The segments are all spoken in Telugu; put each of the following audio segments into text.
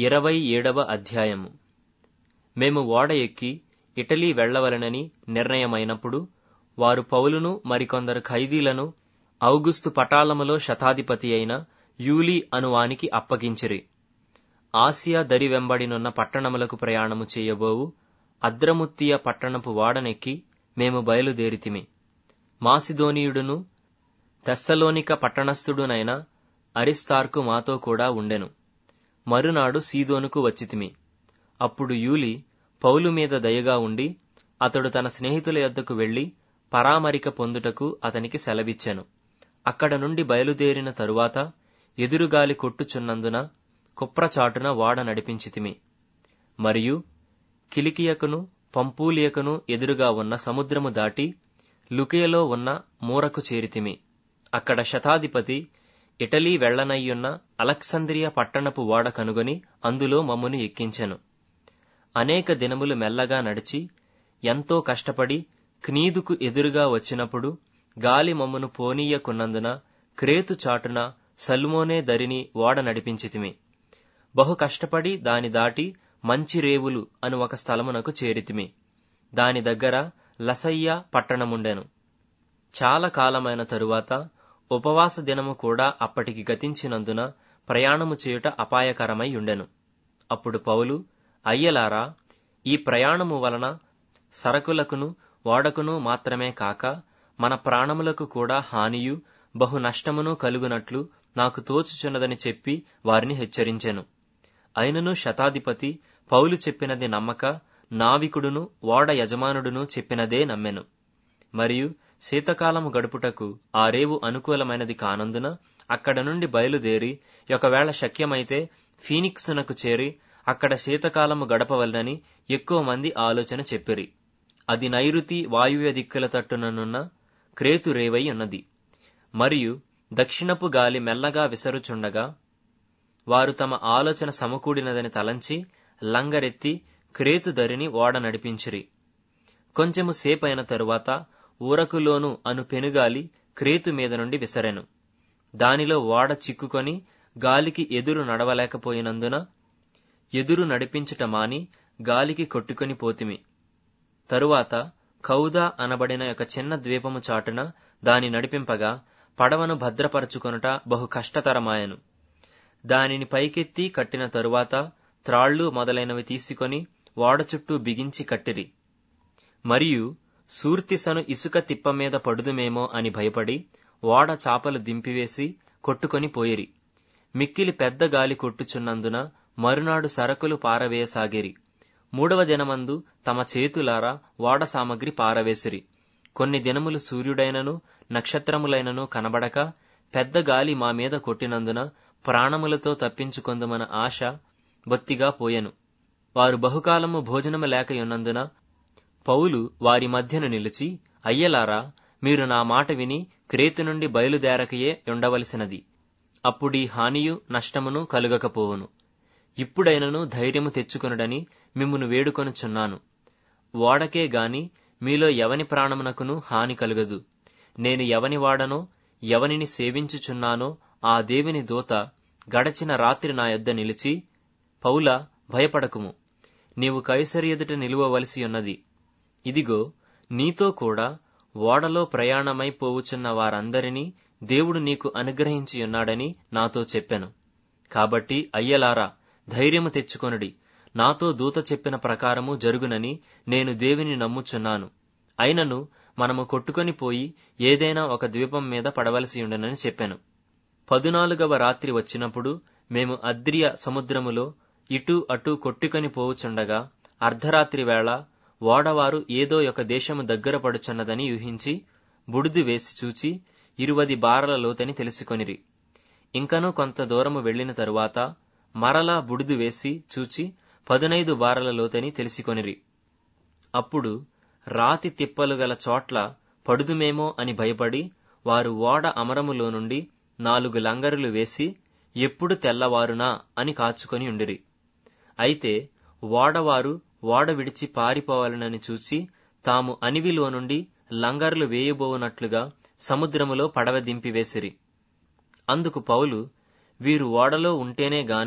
27వ అధ్యాయము. మేము ఓడ ఎక్కి ఇటలీ వెళ్లవలెనని నిర్ణయమైనప్పుడు వారు పౌలును మరికొందరు ఖైదీలను ఔగుస్తు పటాలములో శతాధిపతి అయిన యూలీ అనువానికి అప్పగించిరి. ఆసియా దరి వెంబడినున్న పట్టణములకు ప్రయాణము చేయబోవు అద్రముత్తియ పట్టణపు ఓడనెక్కి మేము బయలుదేరితిమి. మాసిదోనీయుడును తెస్సలోనిక పట్టణస్థుడునైన అరిస్తార్కు మాతో కూడా ఉండెను. మరునాడు సీదోనుకు వచ్చితిమి. అప్పుడు యూలీ పౌలు మీద దయగా ఉండి అతడు తన స్నేహితుల యొద్దకు వెళ్లి పరామరిక పొందుటకు అతనికి సెలవిచ్చెను. అక్కడ నుండి బయలుదేరిన తరువాత ఎదురుగాలి కొట్టుచున్నందున కుప్రచాటున ఓడ నడిపించితిమి. మరియు కిలికియకును పంపూలియకును ఎదురుగా ఉన్న సముద్రము దాటి లుకియలో ఉన్న మూరకు చేరితిమి. అక్కడ శతాధిపతి ఇటలీ వెళ్లనయ్యున్న అలెక్సంద్రియ పట్టణపు ఓడ కనుగొని అందులో మమ్మును ఎక్కించెను. అనేక దినములు మెల్లగా నడిచి ఎంతో కష్టపడి క్నీదుకు ఎదురుగా వచ్చినప్పుడు గాలి మమ్మును పోనీయకున్నందున క్రేతు చాటున సల్మోనే దరిని ఓడ నడిపించితిమి. బహు కష్టపడి దాని దాటి మంచి రేవులు అను ఒక స్థలమునకు చేరితిమి. దాని దగ్గర లసయ్య పట్టణముండెను. చాలా కాలమైన తరువాత ఉపవాస దినము కూడా అప్పటికి గతించినందున ప్రయాణము చేయుట అపాయకరమై ఉండెను. అప్పుడు పౌలు, అయ్యలారా, ఈ ప్రయాణము వలన సరకులకును ఓడకును మాత్రమే కాక మన ప్రాణములకు కూడా హానియు బహు నష్టమును కలుగునట్లు నాకు తోచుచున్నదని చెప్పి వారిని హెచ్చరించెను. అయినను శతాధిపతి పౌలు చెప్పినది నమ్మక నావికుడును ఓడ యజమానుడును చెప్పినదే నమ్మెను. మరియు శీతకాలము గడుపుటకు ఆ రేవు అనుకూలమైనది కానందున అక్కడ నుండి బయలుదేరి ఒకవేళ శక్యమైతే ఫీనిక్సునకు చేరి అక్కడ శీతకాలము గడపవలనని ఎక్కువ మంది ఆలోచన చెప్పిరి. అది నైరుతి వాయువ్య దిక్కుల తట్టుననున్న క్రేతు రేవై ఉన్నది. మరియు దక్షిణపు గాలి మెల్లగా విసరుచుండగా వారు తమ ఆలోచన సమకూడినదని తలంచి లంగరెత్తి క్రేతు దరిని ఓడ నడిపించిరి. కొంచెము సేపైన తరువాత ఊరకులోను అను పెనుగాలి క్రేతు మీద నుండి విసరెను. దానిలో ఓడ చిక్కుకొని గాలికి ఎదురు నడవలేకపోయినందున ఎదురు నడిపించుట మాని గాలికి కొట్టుకొని పోతిమి. తరువాత కౌదా అనబడిన ఒక చిన్న ద్వీపము చాటున దాని నడిపింపగా పడవను భద్రపరచుకొనుట బహు కష్టతరమాయెను. దానిని పైకెత్తి కట్టిన తరువాత త్రాళ్లు మొదలైనవి తీసుకొని ఓడ చుట్టూ బిగించి కట్టిరి. మరియు సూర్తిసను ఇసుక తిప్ప మీద పడుదుమేమో అని భయపడి ఓడ చాపలు దింపివేసి కొట్టుకొని పోయిరి. మిక్కిలి పెద్ద గాలి కొట్టుచున్నందున మరునాడు సరకులు పారవేయసాగిరి. 3వ దినమందు తమ చేతులారా ఓడ సామగ్రి పారవేసిరి. కొన్ని దినములు సూర్యుడైనను నక్షత్రములైనను కనబడక పెద్ద గాలి మా మీద కొట్టినందున ప్రాణములతో తప్పించుకొందుమన ఆశ బొత్తిగా పోయెను. వారు బహుకాలము భోజనము లేకయున్నందున పౌలు వారి మధ్యను నిలిచి, అయ్యలారా, మీరు నా మాట విని క్రేతు నుండి బయలుదేరకయే ఉండవలసినది. అప్పుడీ హానియు నష్టమును కలుగకపోవును. ఇప్పుడైనను ధైర్యము తెచ్చుకొనుడని మిమ్మును వేడుకొనుచున్నాను. ఓడకే గాని మీలో ఎవని ప్రాణమునకును హాని కలుగదు. నేను ఎవని వాడనో ఎవనిని సేవించుచున్నానో ఆ దేవుని దూత గడచిన రాత్రి నా యొద్ద నిలిచి, పౌలా, భయపడకుము, నీవు కైసరు ఎదుట నిలువవలసి ఉన్నది. ఇదిగో, నీతో కూడా ఓడలో ప్రయాణమై పోవుచున్న వారందరినీ దేవుడు నీకు అనుగ్రహించియున్నాడని నాతో చెప్పెను. కాబట్టి అయ్యలారా, ధైర్యము తెచ్చుకొనుడి. నాతో దూత చెప్పిన ప్రకారము జరుగునని నేను దేవుని నమ్ముచున్నాను. అయినను మనము కొట్టుకొని పోయి ఏదైనా ఒక ద్వీపం మీద పడవలసియుండెనని చెప్పెను. 14వ రాత్రి వచ్చినప్పుడు మేము అద్రియ సముద్రములో ఇటు అటు కొట్టుకొని పోవుచుండగా అర్ధరాత్రి వేళ ఓడవారు ఏదో ఒక దేశము దగ్గర పడుచున్నదని యూహించి బుడిది వేసి చూచి 20 బారల లోతని తెలుసుకొనిరి. ఇంకనూ కొంత దూరము వెళ్లిన తరువాత మరలా బుడిది వేసి చూచి 15 బారల లోతని తెలుసుకొనిరి. అప్పుడు రాతి తిప్పలు గల చోట్ల పడుదుమేమో అని భయపడి వారు ఓడ అమరములో నుండి 4 లంగరులు వేసి ఎప్పుడు తెల్లవారునా అని కాచుకొని ఉండిరి. అయితే ఓడవారు ఓడ విడిచి పారిపోవాలనని చూచి తాము అనివిలో నుండి లంగర్లు వేయబోవునట్లుగా సముద్రములో పడవ దింపివేసిరి. అందుకు పౌలు, వీరు ఓడలో ఉంటేనే గాని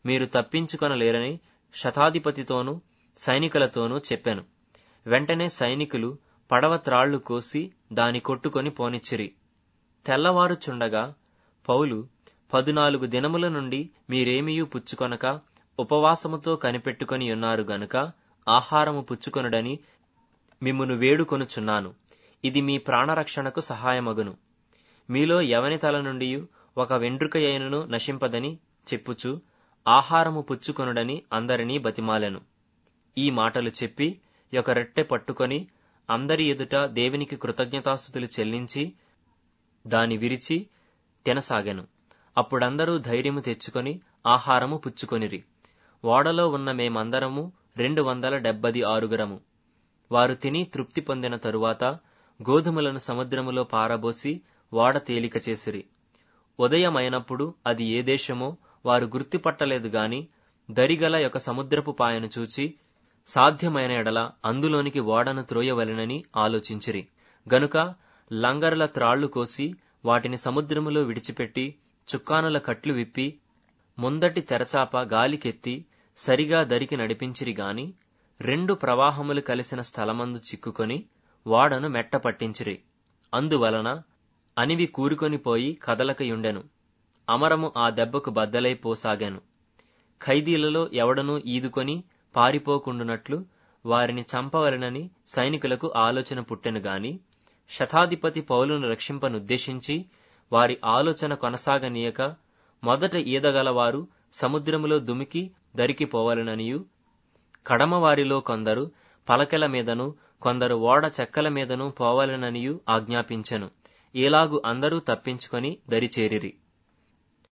మీరు తప్పించుకొనలేరని శతాధిపతితోనూ సైనికులతోనూ చెప్పాను. వెంటనే సైనికులు పడవ త్రాళ్లు కోసి దాని కొట్టుకొని పోనిచ్చిరి. తెల్లవారుచుండగా పౌలు 14 దినముల నుండి మీరేమియూ పుచ్చుకొనక ఉపవాసముతో కనిపెట్టుకొని ఉన్నారు గనుక ఆహారము పుచ్చుకొనుడని మిమ్మును వేడుకొనుచున్నాను. ఇది మీ ప్రాణరక్షణకు సహాయమగును. మీలో ఎవని తల నుండి ఒక వెండ్రుకయైనను నశింపదని చెప్పుచు ఆహారము పుచ్చుకొనుడని అందరినీ బతిమాలెను. ఈ మాటలు చెప్పి ఒక రొట్టె పట్టుకొని అందరి ఎదుట దేవునికి కృతజ్ఞతాస్తుతులు చెల్లించి దాని విరిచి తినసాగెను. అప్పుడందరూ ధైర్యము తెచ్చుకొని ఆహారము పుచ్చుకొనిరి. ఓడలో ఉన్న మేమందరము 276 వారు తిని తృప్తి పొందిన తరువాత గోధుమలను సముద్రములో పారబోసి ఓడ తేలిక చేసిరి. ఉదయమైనప్పుడు అది ఏ దేశమో వారు గుర్తుపట్టలేదు గాని దరిగల ఒక సముద్రపు పాయను చూచి సాధ్యమైన ఎడల అందులోనికి ఓడను త్రోయవలెనని ఆలోచించిరి. గనుక లంగరుల త్రాళ్లు కోసి వాటిని సముద్రములో విడిచిపెట్టి చుక్కానుల కట్లు విప్పి ముందటి తెరచాప గాలికెత్తి సరిగా దరికి నడిపించిరి గాని 2 ప్రవాహములు కలిసిన స్థలమందు చిక్కుకొని ఓడను మెట్ట పట్టించిరి. అందువలన అనివి కూరుకొని పోయి కదలకయుండెను. అమరము ఆ దెబ్బకు బద్దలైపోసాగాను. ఖైదీలలో ఎవడనూ ఈదుకొని పారిపోకుండునట్లు వారిని చంపవలెనని సైనికులకు ఆలోచన పుట్టెను గాని శతాధిపతి పౌలును రక్షింపనుద్దేశించి వారి ఆలోచన కొనసాగనీయక మొదట ఈదగలవారు సముద్రములో దుమికి దరికిపోవలెననియు కడమవారిలో కొందరు పలకల మీదను కొందరు ఓడ చెక్కల మీదను పోవలెననియు ఆజ్ఞాపించెను. ఇలాగు అందరూ తప్పించుకొని దరిచేరిరి.